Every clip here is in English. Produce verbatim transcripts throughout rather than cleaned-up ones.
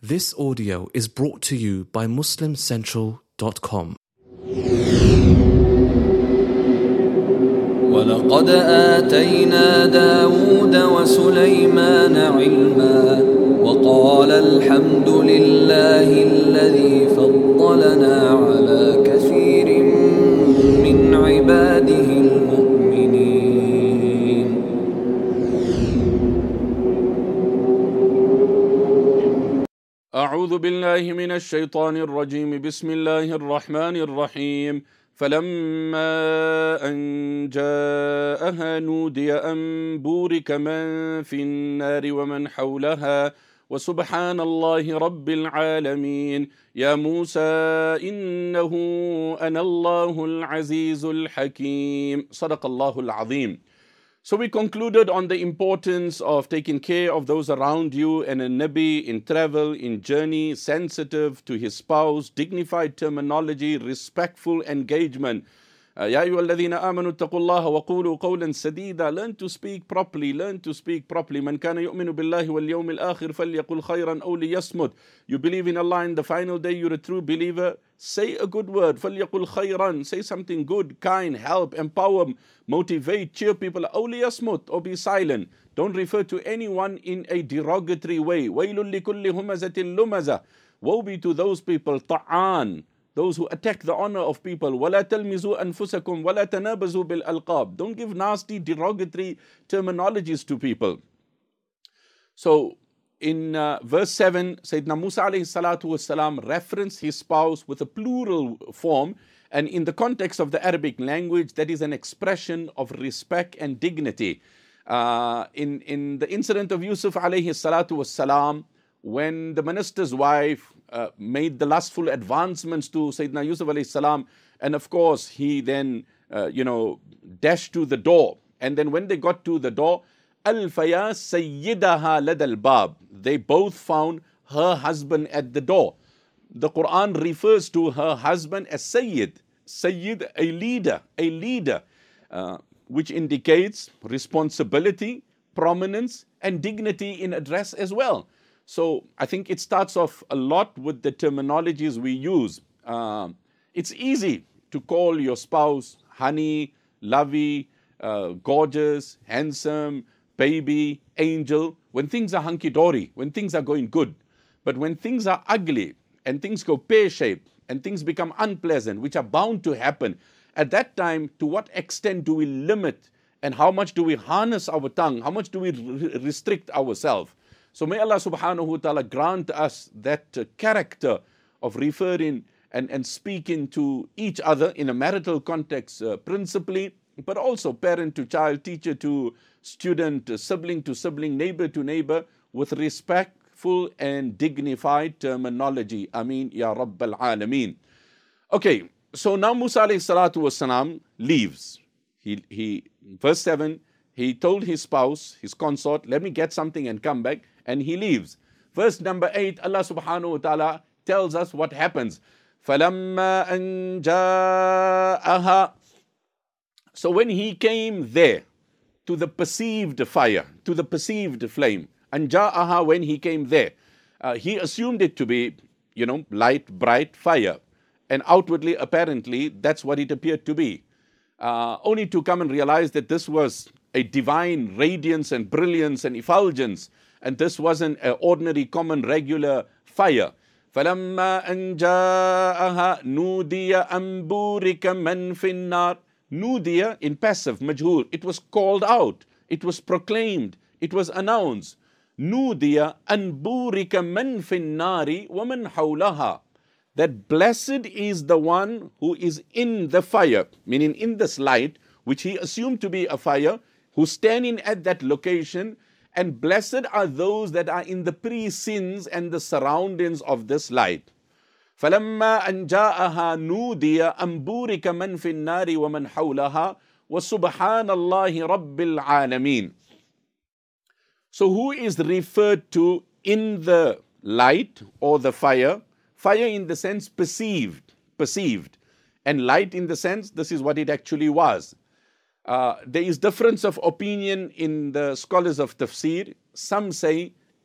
This audio is brought to you by Muslim Central dot com. ولقد آتينا داود وسليمان علما وقال الحمد لله الذي فضلنا على كثير من عباده المؤمنين. أعوذ بالله من الشيطان الرجيم. بسم الله الرحمن الرحيم. فلما أن جاءها نودي أن بورك من في النار ومن حولها وسبحان الله رب العالمين يا موسى إنه أنا الله العزيز الحكيم. صدق الله العظيم. So we concluded on the importance of taking care of those around you, and a Nabi in travel, in journey, sensitive to his spouse, dignified terminology, respectful engagement. Ya ayyuhalladhina amanu taqullaha wa qulu qawlan sadida. Learn to speak properly, learn to speak properly. Man kana yu'minu billahi wal yawmil akhir falyaqul khayran aw liyasmut. You believe in Allah and the final day, you're a true believer. Say a good word. فَلْيَقُلْ خَيْرًا. Say something good, kind, help, empower, motivate, cheer people. أَوْ لِيَصْمُتْ. Or be silent. Don't refer to anyone in a derogatory way. وَيْلٌ لِكُلِّ هُمَزَةٍ لُمَزَةٍ. Woe be to those people, طَعَان, those who attack the honor of people. وَلَا تَلْمِزُوا أَنفُسَكُمْ وَلَا تَنَابَزُوا بِالْأَلْقَابِ. Don't give nasty, derogatory terminologies to people. So, in uh, verse seven, Sayyidina Musa alayhi salatu wasalam referenced his spouse with a plural form, and in the context of the Arabic language, that is an expression of respect and dignity. Uh, in, in the incident of Yusuf alayhi salatu wasalam, when the minister's wife uh, made the lustful advancements to Sayyidina Yusuf alayhi salam, and of course he then, uh, you know, dashed to the door. And then when they got to the door, Al-Faya Sayyidaha Ladal Bab. They both found her husband at the door. The Quran refers to her husband as Sayyid. Sayyid, a leader, a leader, uh, which indicates responsibility, prominence, and dignity in address as well. So I think it starts off a lot with the terminologies we use. Uh, it's easy to call your spouse honey, lovey, uh, gorgeous, handsome, baby, angel, when things are hunky-dory, when things are going good. But when things are ugly and things go pear-shaped and things become unpleasant, which are bound to happen, at that time, to what extent do we limit and how much do we harness our tongue? How much do we re- restrict ourselves? So may Allah subhanahu wa ta'ala grant us that uh, character of referring and, and speaking to each other in a marital context uh, principally, but also parent to child, teacher to student, sibling to sibling, neighbor to neighbor, with respectful and dignified terminology. Ameen ya Rabbal Alameen. Okay, so now Musa alayhi salatu wasalam leaves. He, he, verse seven, he told his spouse, his consort, let me get something and come back, and he leaves. Verse number eight, Allah subhanahu wa ta'ala tells us what happens. فَلَمَّا أَنْ جَاءَهَا. So when he came there, to the perceived fire, to the perceived flame, and ja'aha, when he came there, uh, he assumed it to be, you know, light, bright fire. And outwardly, apparently, that's what it appeared to be. Uh, only to come and realize that this was a divine radiance and brilliance and effulgence, and this wasn't an ordinary, common, regular fire. فَلَمَّا أَنْ جَاءَهَا نُودِيَ أَنْ بُورِكَ مَنْ فِي النَّارِ. Nudiya in passive, majhul. It was called out. It was proclaimed. It was announced. Nudiya an burika man fin nari wa man hawlaha. That blessed is the one who is in the fire, meaning in this light, which he assumed to be a fire, who's standing at that location, and blessed are those that are in the pre-sins and the surroundings of this light. فَلَمَّا أَنْ جَاءَهَا نُودِيَ أَنْ بُورِكَ مَنْ فِي النَّارِ وَمَنْ حَوْلَهَا وَسُبْحَانَ اللَّهِ رَبِّ الْعَالَمِينَ. So who is referred to in the light or the fire? Fire in the sense perceived, perceived. And light in the sense, this is what it actually was. Uh, there is difference of opinion in the scholars of tafsir. Some say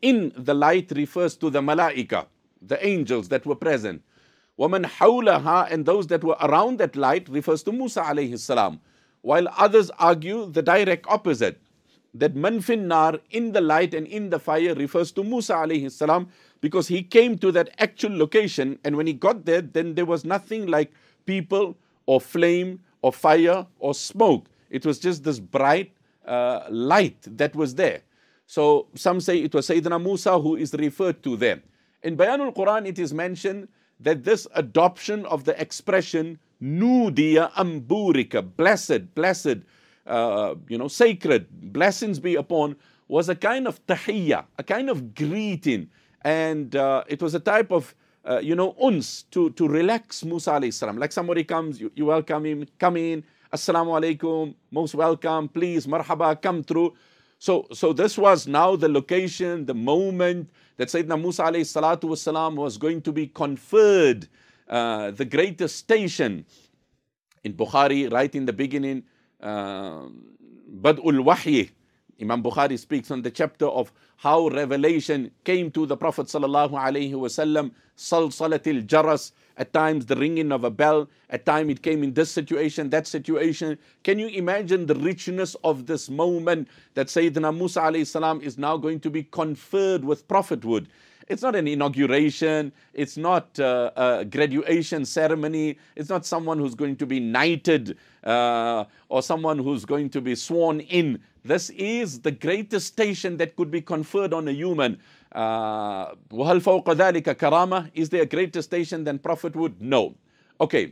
in the light refers to the malaika, the angels that were present. وَمَنْ حَوْلَهَا, and those that were around that light refers to Musa alayhi salam. While others argue the direct opposite, that man fin nar, in the light and in the fire, refers to Musa alayhi salam, because he came to that actual location, and when he got there, then there was nothing like people or flame or fire or smoke. It was just this bright uh, light that was there. So some say it was Sayyidina Musa who is referred to there. In Bayanul Quran, it is mentioned that this adoption of the expression Nudiya Amburika, blessed, blessed, uh, you know, sacred, blessings be upon, was a kind of tahiyya, a kind of greeting. And uh, it was a type of, uh, you know, uns, to, to relax Musa alayhi salam. Like somebody comes, you, you welcome him, come in, assalamu alaikum, most welcome, please, marhaba, come through. So, so this was now the location, the moment that Sayyidina Musa alayhi salatu wasalam was going to be conferred uh, the greatest station. In Bukhari, right in the beginning, uh, Bad'ul Wahyi, Imam Bukhari speaks on the chapter of how revelation came to the Prophet sallallahu alaihi wasallam, salsalatil jaras, at times the ringing of a bell, at times it came in this situation, that situation. Can you imagine the richness of this moment that Sayyidina Musa alayhi salam is now going to be conferred with prophethood? It's not an inauguration, it's not uh, a graduation ceremony, it's not someone who's going to be knighted uh, or someone who's going to be sworn in. This is the greatest station that could be conferred on a human. Uh, وَهَلْ فَوْقَ ذَلِكَ كَرَامَةٌ, is there a greater station than prophethood? No. Okay.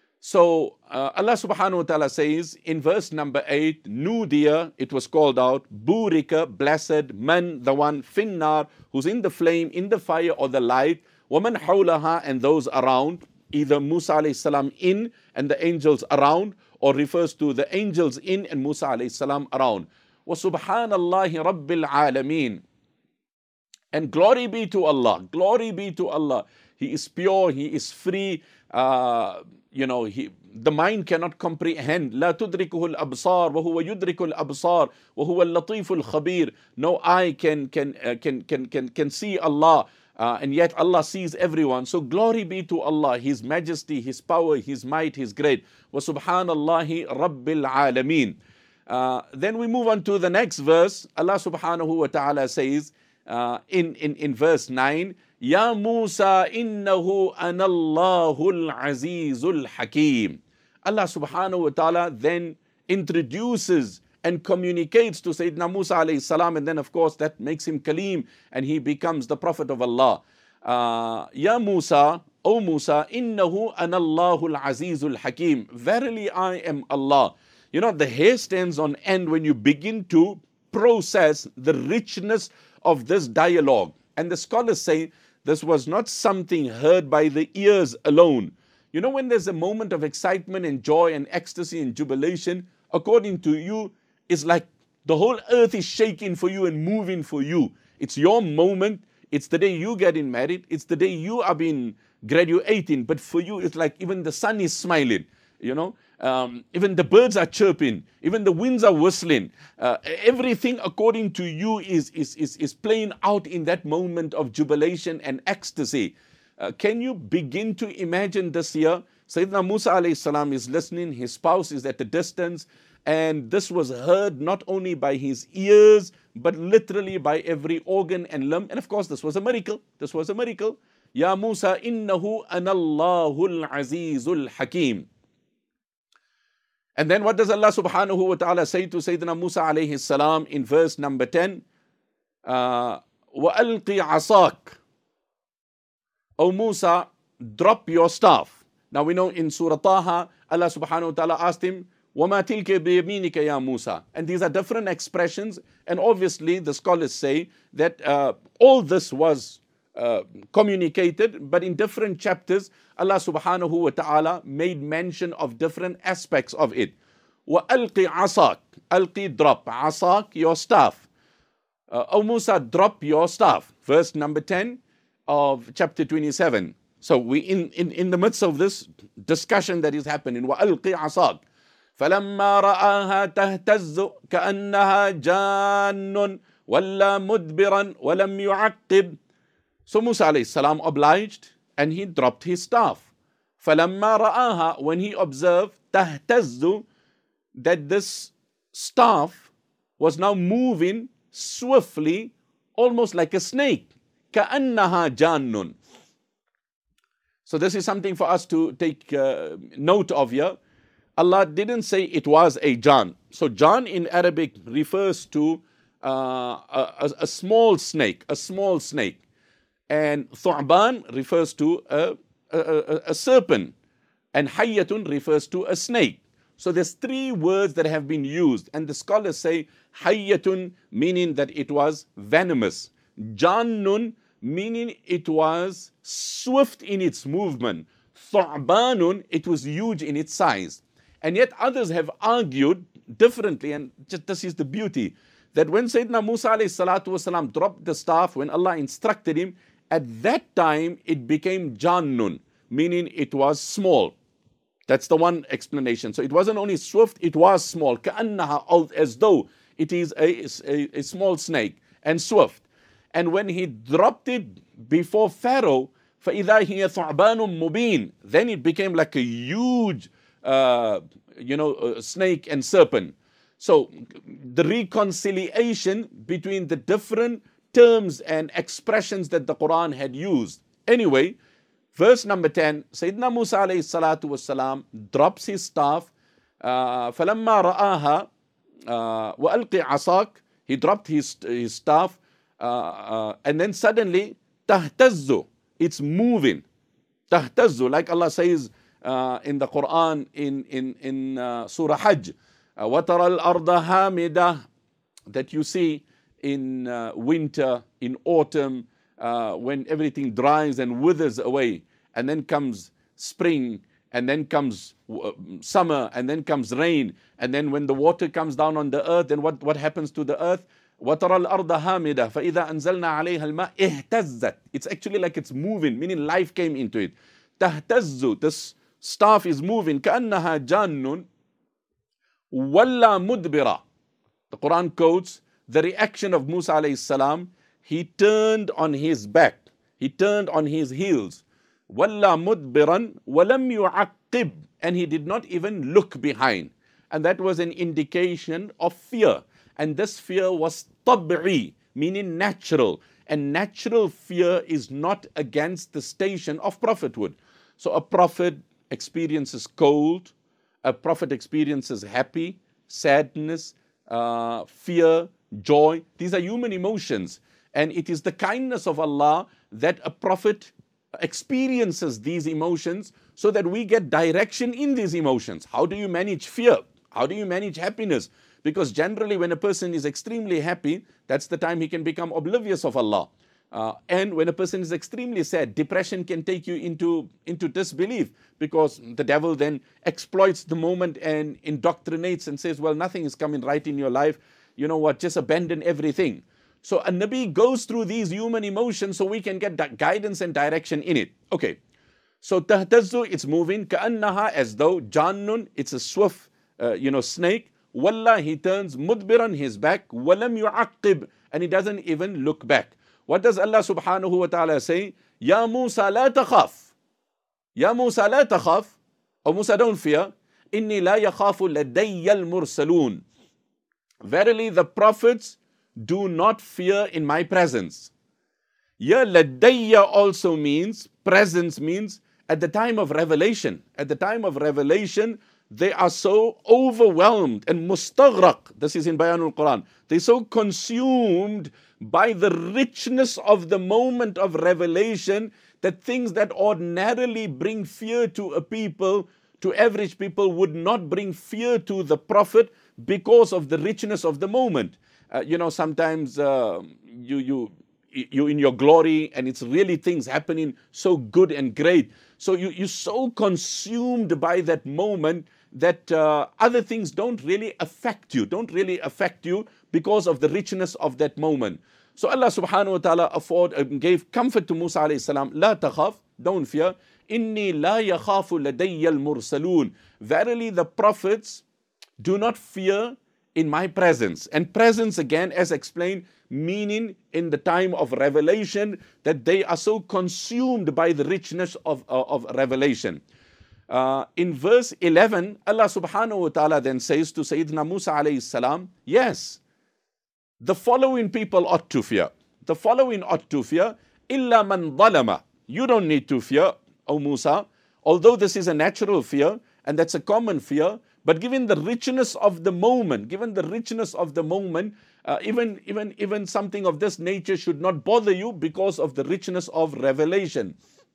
So uh, Allah subhanahu wa ta'ala says in verse number eight, Nudiya, it was called out, Burika, blessed, man, the one, finnar, who's in the flame, in the fire or the light, Waman hawlaha, and those around, either Musa alayhi salam in and the angels around, or refers to the angels in and Musa alayhi salam around. Wa subhanallahi rabbil alameen. And glory be to Allah, glory be to Allah. He is pure, He is free. Uh, you know, he, the mind cannot comprehend. لا تدركه الأبصار وهو يدرك الأبصار وهو اللطيف الخبير. No eye can can uh, can can can can see Allah, uh, and yet Allah sees everyone. So glory be to Allah, His majesty, His power, His might, His great. وسبحان الله رب العالمين. Uh, then we move on to the next verse. Allah subhanahu wa ta'ala says uh, in, in, in verse nine, Ya Musa innahu anallahu al-azizul hakim. Allah subhanahu wa ta'ala then introduces and communicates to Sayyidina Musa alayhi salam, and then of course that makes him Kalim and he becomes the Prophet of Allah. Uh, Ya Musa, O Musa, innahu anallahu al-azizul hakim. Verily I am Allah. You know, the hair stands on end when you begin to process the richness of this dialogue. And the scholars say this was not something heard by the ears alone. You know, when there's a moment of excitement and joy and ecstasy and jubilation, according to you, it's like the whole earth is shaking for you and moving for you. It's your moment. It's the day you getting married. It's the day you are being graduating. But for you, it's like even the sun is smiling, you know. Um, even the birds are chirping, even the winds are whistling. Uh, everything according to you is, is, is, is playing out in that moment of jubilation and ecstasy. Uh, can you begin to imagine this here? Sayyidina Musa alayhi salam is listening, his spouse is at a distance, and this was heard not only by his ears, but literally by every organ and limb. And of course, this was a miracle. This was a miracle. Ya Musa innahu anallahu al-azizul hakim. And then what does Allah subhanahu wa ta'ala say to Sayyidina Musa alayhi salam in verse number ten? Uh, وَأَلْقِ عَصَاكَ. O Musa, drop your staff. Now we know in Surah Taha, Allah subhanahu wa ta'ala asked him, وَمَا تِلْكَ بِيَمِينِكَ يَا مُوسَى. And these are different expressions. And obviously the scholars say that uh, all this was Uh, communicated, but in different chapters, Allah subhanahu wa ta'ala made mention of different aspects of it. وَأَلْقِ عَصَاكَ. Alqi, drop. Asak, your staff. Uh, O Musa, drop your staff. Verse number ten of chapter twenty-seven. So we in, in, in the midst of this discussion that is happening. وَأَلْقِ عَصَاكَ. فَلَمَّا رَآهَا تَهْتَزُّ كَأَنَّهَا جَانٌّ وَلَّا مُدْبِرًا وَلَمْ يُعَقِّبْ. So Musa alayhi salam obliged and he dropped his staff. فَلَمَّا رَآهَا, when he observed تَهْتَزُّ, that this staff was now moving swiftly, almost like a snake. كَأَنَّهَا جَانٌّ. So this is something for us to take uh, note of here. Allah didn't say it was a jan. So jan in Arabic refers to uh, a, a, a small snake, a small snake. And thu'ban refers to a, a, a, a serpent. And hayyatun refers to a snake. So there's three words that have been used. And the scholars say hayyatun meaning that it was venomous. Jannun meaning it was swift in its movement. Thu'banun, it was huge in its size. And yet others have argued differently, and just this is the beauty, that when Sayyidina Musa alayhi salatu wasalam dropped the staff, when Allah instructed him, at that time it became jannun, meaning it was small. That's the one explanation. So it wasn't only swift, it was small. كَأَنَّهَا, as though it is a, a, a small snake and swift. And when he dropped it before Pharaoh, فَإِذَا هِيَ ثُعْبَانٌ مُبِينٌ, then it became like a huge, uh, you know, uh, snake and serpent. So the reconciliation between the different terms and expressions that the Quran had used. Anyway, verse number ten, Sayyidina Musa alayhi salatu wasalam drops his staff. Uh, فَلَمَّا رَآهَا وَأَلْقِ عَصَاكَ, he dropped his, his staff. Uh, uh, and then suddenly, تَهْتَزُّ, it's moving. تَهْتَزُّ, like Allah says uh, in the Quran in, in, in uh, Surah Hajj, uh, وَتَرَى الْأَرْضَ هَامِدَةً, that you see in uh, winter, in autumn, uh, when everything dries and withers away, and then comes spring, and then comes uh, summer, and then comes rain, and then when the water comes down on the earth, then what, what happens to the earth? وَتَرَى الْأَرْضَ هَامِدَةً فَإِذَا أَنزَلْنَا عَلَيْهَا الْمَاءَ اهْتَزَّتْ. It's actually like it's moving, meaning life came into it. تَهْتَزُّ, this staff is moving. كَأَنَّهَا جَانٌّ وَلَّا مُدْبِرًا. The Quran quotes the reaction of Musa alayhi salam. He turned on his back. He turned on his heels. وَلَّا مُدْبِرًا وَلَمْ يُعَقِّبْ, and he did not even look behind. And that was an indication of fear. And this fear was tab'i, meaning natural. And natural fear is not against the station of prophethood. So a prophet experiences cold, a prophet experiences happy, sadness, uh, fear, joy. These are human emotions. And it is the kindness of Allah that a prophet experiences these emotions so that we get direction in these emotions. How do you manage fear? How do you manage happiness? Because generally when a person is extremely happy, that's the time he can become oblivious of Allah. Uh, and when a person is extremely sad, depression can take you into, into disbelief, because the devil then exploits the moment and indoctrinates and says, well, nothing is coming right in your life. You know what, just abandon everything. So a Nabi goes through these human emotions so we can get guidance and direction in it. Okay, so tahtazzu, it's moving. Ka'annaha, as though. Jannun, it's a swift, uh, you know, snake. Wallah, he turns. Mudbiran, his back. Walam yu'aqib, and he doesn't even look back. What does Allah subhanahu wa ta'ala say? Ya Musa la takhaf. Ya Musa la takhaf. Oh Musa, don't fear. Inni la yakhafu ladayya al-mursalun. Verily the prophets do not fear in my presence. Here, ladayya also means, presence means, at the time of revelation. At the time of revelation, they are so overwhelmed and mustaghraq. This is in Bayanul Quran. They're so consumed by the richness of the moment of revelation that things that ordinarily bring fear to a people, to average people, would not bring fear to the Prophet because of the richness of the moment. Uh, you know, sometimes uh, you you you in your glory, and it's really things happening so good and great. So you you're so consumed by that moment that uh, other things don't really affect you, don't really affect you because of the richness of that moment. So Allah subhanahu wa ta'ala afford, uh, gave comfort to Musa alayhi salam. La takhaf, don't fear. Inni la yakhafu ladayya al-mursalun. Verily the prophets do not fear in my presence. And presence, again, as explained, meaning in the time of revelation, that they are so consumed by the richness of, uh, of revelation. Uh, in verse eleven, Allah subhanahu wa ta'ala then says to Sayyidina Musa alayhi salam, yes, the following people ought to fear. The following ought to fear, illa man dhalama. You don't need to fear, O Musa, although this is a natural fear, and that's a common fear, but given the richness of the moment, given the richness of the moment, uh, even, even, even something of this nature should not bother you because of the richness of revelation.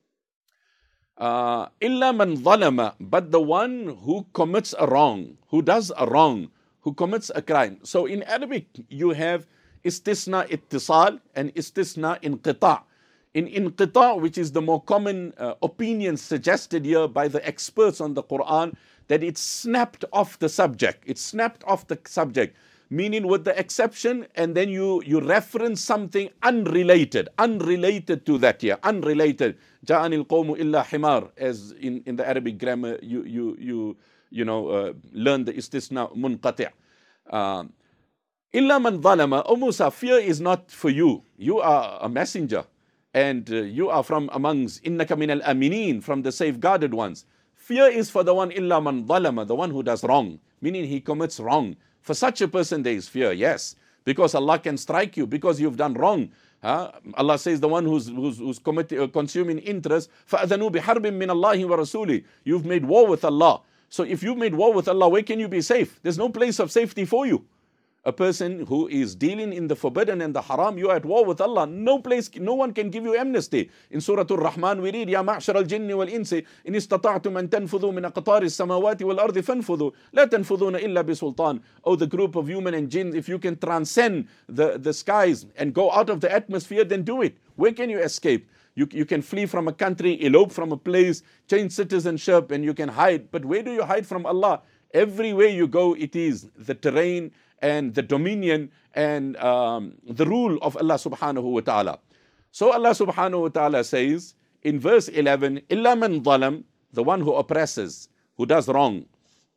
Uh, illa man dhalama, but the one who commits a wrong, who does a wrong, who commits a crime. So in Arabic, you have istisna ittisal and istisna inqita'. In inqita', which is the more common uh, opinion suggested here by the experts on the Quran, that it's snapped off the subject. It's snapped off the subject, meaning with the exception, and then you, you reference something unrelated, unrelated to that here, unrelated. Ja'anil qawmu illa himar, as in, in the Arabic grammar, you, you, you, you know, uh, learn the istisna munqati'. Um, illa man dhalama, O Musa, fear is not for you. You are a messenger, and uh, you are from amongst, innaka min al-aminin, from the safeguarded ones. Fear is for the one, illa man dhalama, the one who does wrong, meaning he commits wrong. For such a person there is fear, yes, because Allah can strike you because you've done wrong. Huh? Allah says the one who's, who's, who's committing, uh, consuming interest, فَأَذَنُوا بِحَرْبٍ مِّنَ اللَّهِ وَرَسُولِهِ. You've made war with Allah. So if you've made war with Allah, where can you be safe? There's no place of safety for you. A person who is dealing in the forbidden and the haram, you are at war with Allah. No place, no one can give you amnesty. In Surah Al-Rahman we read, يَا مَعْشَرَ الْجِنِّ وَالْإِنسِ إِنِ اسْتَطَعْتُمْ أَن تَنْفُذُوا مِنْ أَقْطَارِ السَّمَاوَاتِ وَالْأَرْضِ فَانْفُذُوا لَا تَنْفُذُونَ إِلَّا بِسُلْطَانٍ. Oh, the group of human and jinn, if you can transcend the, the skies and go out of the atmosphere, then do it. Where can you escape? You, you can flee from a country, elope from a place, change citizenship, and you can hide. But where do you hide from Allah? Everywhere you go, it is the terrain and the dominion and um, the rule of Allah subhanahu wa ta'ala. So Allah subhanahu wa ta'ala says in verse eleven, illa man dhalam, the one who oppresses, who does wrong,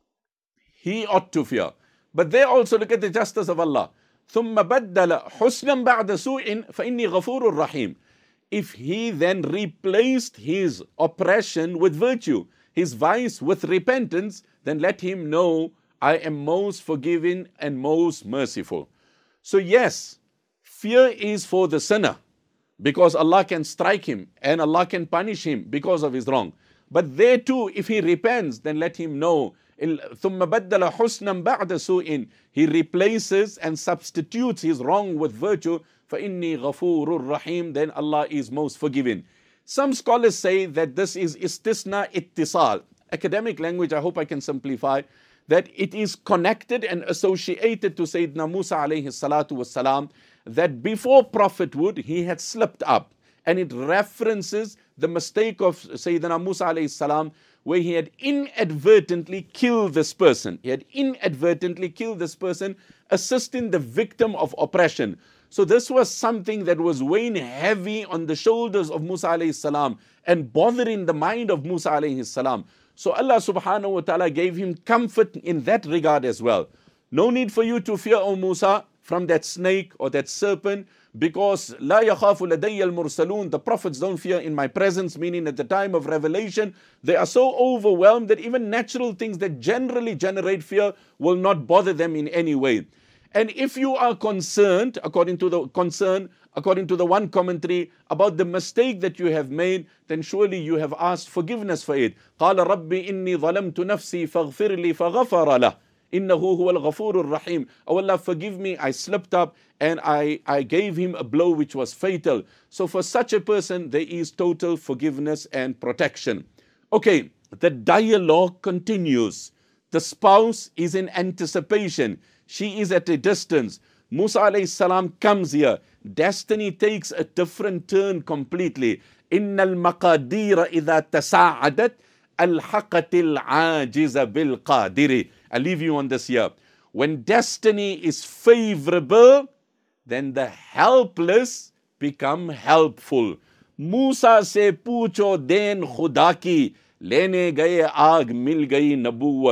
he ought to fear. But they also look at the justice of Allah. ثُمَّ بَدَّلَ حُسْنًا بَعْدَ سُوءٍ فَإِنِّي غَفُورٌ رَحِيمٌ. If he then replaced his oppression with virtue, his vice with repentance, then let him know I am most forgiving and most merciful. So yes, fear is for the sinner because Allah can strike him and Allah can punish him because of his wrong. But there too, if he repents, then let him know. ثُمَّ بَدَّلَ حُسْنًا بَعْدَ سُوءٍ. He replaces and substitutes his wrong with virtue. فَإِنِّي غَفُورٌ رَحِيمٌ. Then Allah is most forgiving. Some scholars say that this is istisna ittisal. Academic language, I hope I can simplify, that it is connected and associated to Sayyidina Musa alayhi salatu wassalam, that before prophethood he had slipped up. And it references the mistake of Sayyidina Musa alayhi salam, where he had inadvertently killed this person. He had inadvertently killed this person, assisting the victim of oppression. So this was something that was weighing heavy on the shoulders of Musa alayhi salam and bothering the mind of Musa alayhi salam. So Allah subhanahu wa ta'ala gave him comfort in that regard as well. No need for you to fear, O Musa, from that snake or that serpent, because la yakhafu ladayya al-mursalun, the prophets don't fear in my presence, meaning at the time of revelation, they are so overwhelmed that even natural things that generally generate fear will not bother them in any way. And if you are concerned, according to the concern, according to the one commentary, about the mistake that you have made, then surely you have asked forgiveness for it. قَالَ رَبِّ إِنِّي ظَلَمْتُ نَفْسِي فَاغْفِرْ لِي فَغَفَرَ لَهُ إِنَّهُ هُوَ الْغَفُورُ الرَّحِيمُ. Oh Allah, forgive me, I slipped up and I, I gave him a blow which was fatal. So for such a person, there is total forgiveness and protection. Okay, the dialogue continues. The spouse is in anticipation. She is at a distance. Musa alayhi salam comes here. Destiny takes a different turn completely. إِنَّ الْمَقَادِيرَ إِذَا تَسَاعَدَتْ أَلْحَقَتِ الْعَاجِزَ بِالْقَادِرِ. I leave you on this here. When destiny is favorable, then the helpless become helpful. Musa se पूछो देन खुदा की, लेने गए आग मिल गई नबूवत.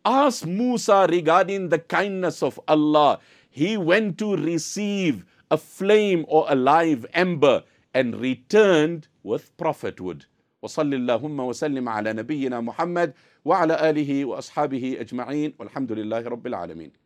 asked Musa regarding the kindness of Allah. He went to receive a flame or a live ember and returned with prophethood. وصل اللهم وسلم على نبينا محمد وعلى آله وأصحابه أجمعين والحمد لله رب العالمين.